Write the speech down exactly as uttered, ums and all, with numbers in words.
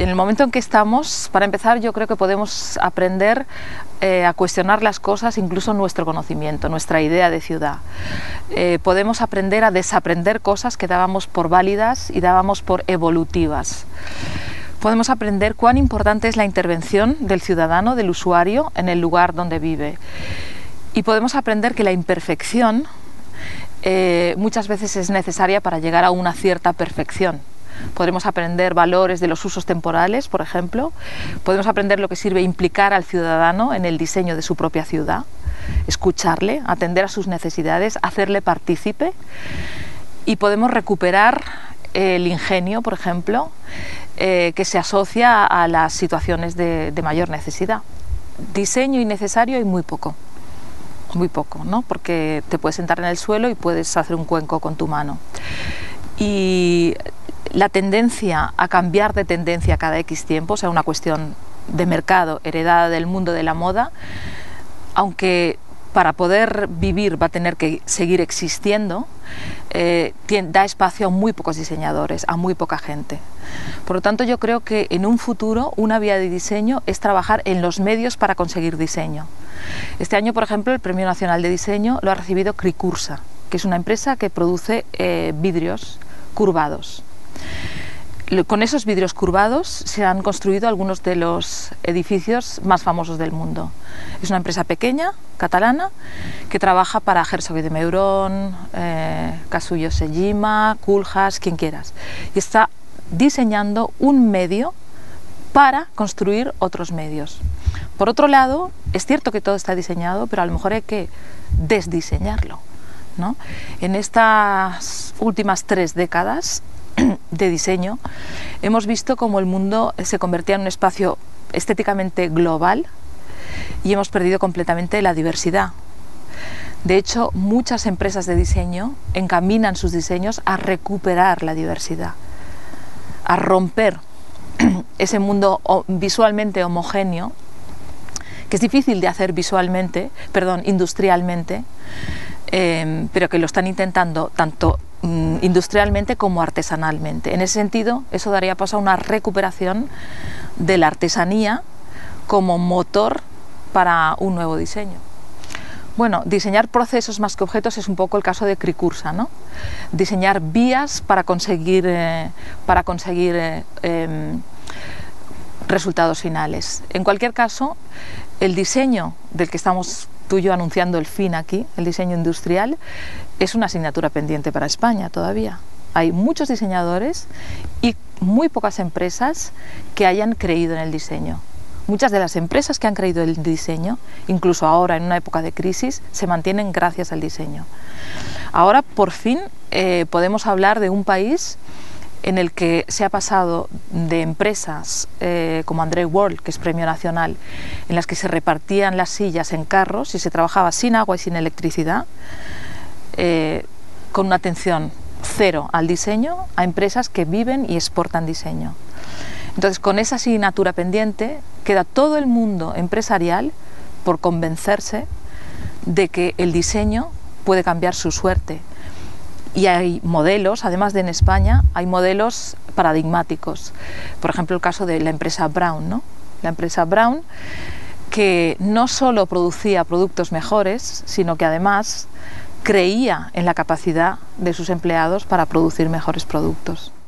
En el momento en que estamos, para empezar, yo creo que podemos aprender eh, a cuestionar las cosas, incluso nuestro conocimiento, nuestra idea de ciudad. Eh, podemos aprender a desaprender cosas que dábamos por válidas y dábamos por evolutivas. Podemos aprender cuán importante es la intervención del ciudadano, del usuario, en el lugar donde vive. Y podemos aprender que la imperfección eh, muchas veces es necesaria para llegar a una cierta perfección. Podremos aprender valores de los usos temporales, por ejemplo. Podemos aprender lo que sirve implicar al ciudadano en el diseño de su propia ciudad, escucharle, atender a sus necesidades, hacerle partícipe. Y podemos recuperar el ingenio, por ejemplo, eh, que se asocia a las situaciones de, de mayor necesidad. Diseño innecesario hay muy poco, muy poco, ¿no? Porque te puedes sentar en el suelo y puedes hacer un cuenco con tu mano. Y la tendencia a cambiar de tendencia cada X tiempo, o sea, una cuestión de mercado heredada del mundo de la moda, aunque para poder vivir va a tener que seguir existiendo, eh, da espacio a muy pocos diseñadores, a muy poca gente. Por lo tanto, yo creo que en un futuro una vía de diseño es trabajar en los medios para conseguir diseño. Este año, por ejemplo, el Premio Nacional de Diseño lo ha recibido Cricursa, que es una empresa que produce eh, vidrios curvados. Con esos vidrios curvados se han construido algunos de los edificios más famosos del mundo. Es una empresa pequeña, catalana, que trabaja para Herzog de Meuron, eh, Kazuyo Sejima, Koolhaas, quien quieras. Y está diseñando un medio para construir otros medios. Por otro lado, es cierto que todo está diseñado, pero a lo mejor hay que desdiseñarlo, ¿no? En estas últimas tres décadas de diseño hemos visto cómo el mundo se convertía en un espacio estéticamente global y hemos perdido completamente la diversidad. De hecho, muchas empresas de diseño encaminan sus diseños a recuperar la diversidad, a romper ese mundo visualmente homogéneo, que es difícil de hacer visualmente, perdón, industrialmente, eh, pero que lo están intentando tanto industrialmente como artesanalmente. En ese sentido, eso daría paso a una recuperación de la artesanía como motor para un nuevo diseño. Bueno, diseñar procesos más que objetos es un poco el caso de Cricursa, ¿no? Diseñar vías para conseguir, eh, para conseguir eh, eh, resultados finales. En cualquier caso, el diseño del que estamos tú y yo anunciando el fin aquí, el diseño industrial, es una asignatura pendiente para España todavía. Hay muchos diseñadores y muy pocas empresas que hayan creído en el diseño. Muchas de las empresas que han creído en el diseño, incluso ahora en una época de crisis, se mantienen gracias al diseño. Ahora, por fin, eh, podemos hablar de un país en el que se ha pasado de empresas eh, como André World, que es premio nacional, en las que se repartían las sillas en carros y se trabajaba sin agua y sin electricidad, eh, con una atención cero al diseño, a empresas que viven y exportan diseño. Entonces, con esa asignatura pendiente, queda todo el mundo empresarial por convencerse de que el diseño puede cambiar su suerte. Y hay modelos, además de en España, hay modelos paradigmáticos. Por ejemplo, el caso de la empresa Braun, ¿no? La empresa Braun, que no solo producía productos mejores, sino que además creía en la capacidad de sus empleados para producir mejores productos.